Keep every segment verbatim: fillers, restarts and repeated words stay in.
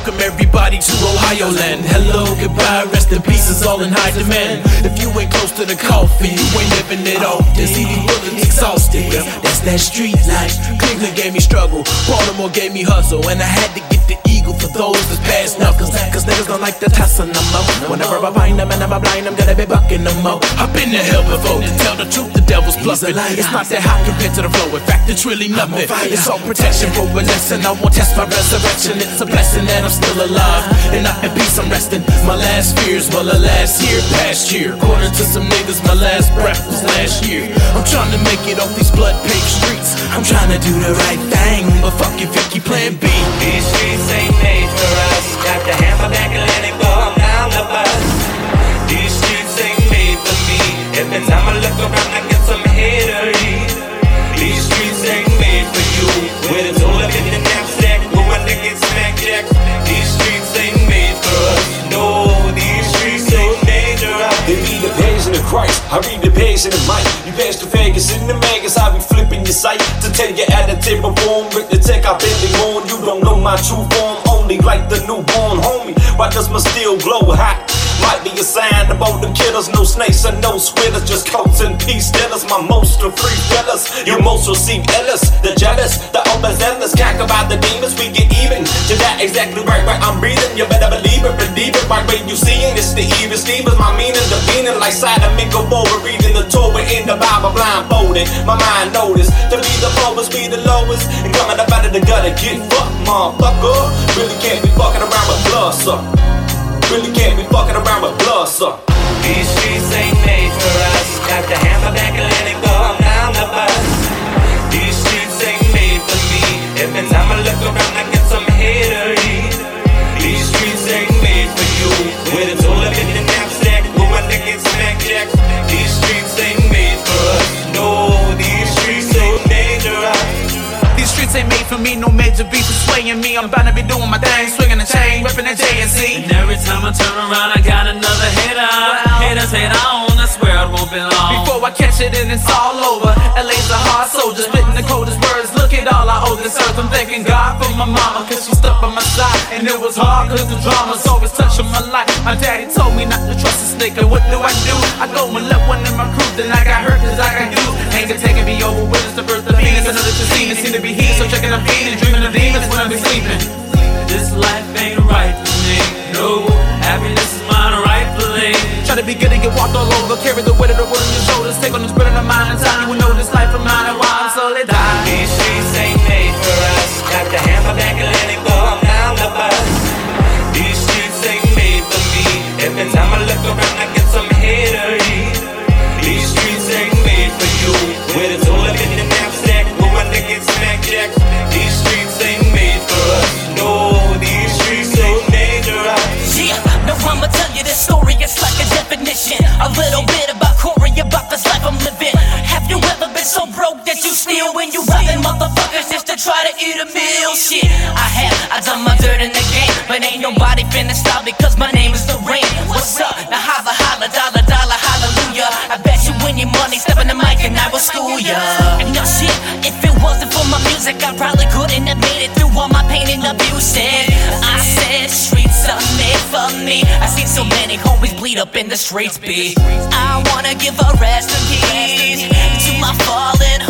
welcome everybody to Ohio land. Hello, goodbye, rest in peace is all in high demand. If you ain't close to the coffin, you ain't living it off. This C D bullets exhausted, well, that's that street life. Cleveland gave me struggle, Baltimore gave me hustle, and I had to get the eagle for those that's past knuckles. Cause niggas don't like the tussle no more. Whenever I find them and I'm blind, I'm gonna be bucking no more. I've been to hell before, to tell the truth, the devil's bluffing. It's not that hot compared to the flow, in fact it's really nothing. It's all protection for a lesson, I won't test my resurrection. It's a blessing that I'm still alive, and I in peace I'm resting. My last fears, well the last year, past year. According to some niggas, my last breath was last year. I'm trying to make it off these blood-paved streets. I'm trying to do the right thing, but fuck if you keep playing B. These streets ain't made for us. Got to hammer back and let it go, I'm down the bus. These streets ain't made for me. Every time I look around I get some hatery. These streets ain't made for you. With a tool up in the knapsack, with my niggas smack jacks. These streets ain't made for us. No, these streets ain't made for us. They read the page in the Christ, I read the page in the mic. You pass the Vegas in the magas, I be flipping your sight. To tell you at the table form, with the tech I've been on. You don't know my true form, only like the newborn homie. Why does my steel glow hot? Might be a sign about the killers, no snakes and no switters, just coats and peace dealers. My most are free fellas, you most will see Ellis. The jealous, the overzealous, can't about the demons, we get even. To that exactly right where I'm breathing, you better believe it, believe it. Right where you seeing, it's the evil Stevens, my meaning, the meaning. Like side of Mingo over, reading the Torah in the Bible, blindfolded. My mind noticed, to be the lowest, be the lowest. And coming up out of the gutter, get fucked, motherfucker. Really can't be fucking around with blood, sir. Really can't be fucking around with blood, sir. These streets ain't made for us. Got to hammer back and let it go, I'm down the bus. These streets ain't made for me. Every time I look around I get some hatery. These streets ain't made for you. With a tool up in the knapsack, with my niggas smack jacks. These streets ain't made for us. No, these streets ain't made for us. These streets ain't made for me, no major beef is swaying me. I'm bound to be doing my thing, swinging the chain, ripping the J and Z. And every time I turn around, I got another hater. Haters hate on, I swear I won't be long. Before I catch it and it's all over, L A's a hard soldier, spitting the coldest words. Look at all I owe this earth. I'm thanking God for my mama, cause she stuck by my side. And it was hard cause the drama's always touching my life. My daddy told me not to trust a snake, and what do I do? I go and let one in my crew, then I got hurt cause I got used. Anger taking me over, witness the birth of Venus. Another to see me, seem to be here, so checking I'm feeling, dreaming of demons when I be sleeping. This life ain't right for me. No, happiness is mine rightfully. Try to be good and get walked all over, carry the weight of the world on your shoulders. Take on the spirit of the mind and time, you will know this life of mine and why I'm slowly dying. These streets ain't made for us. Got to hammer back and let it go, I'm down the bus. These streets ain't made for me. Every time I look around I get some hatery. These streets ain't made for you. With a tool up in the knapsack, with my niggas smack jacks. These streets ain't made for us. No, these streets ain't made for us. Yeah, now I'ma tell you this story, it's like a definition. A little bit about Corey, about this life I'm living. Have you ever been so broke that you steal when you robbing motherfuckers just to try to eat a meal? Shit, I have, I done my dirt in the game, but ain't nobody finna stop because my name is the Rain. What's up? Now holla, holla, dollar, dollar, hallelujah. I bet you win your money, step in the mic and I will school ya. And no shit, if it wasn't for my music, I probably couldn't have made it through all my pain and abuse. And I said streets are made for me. I seen so many homies bleed up in the streets, B. I wanna give a rest in peace to my fallen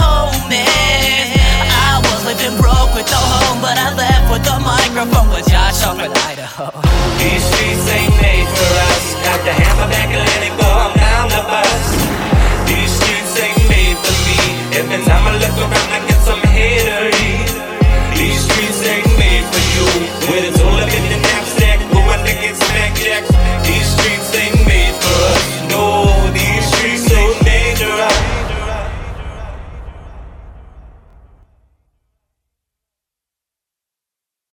homies. I was living broke with no home, but I left with a microphone with Josh up in Idaho. These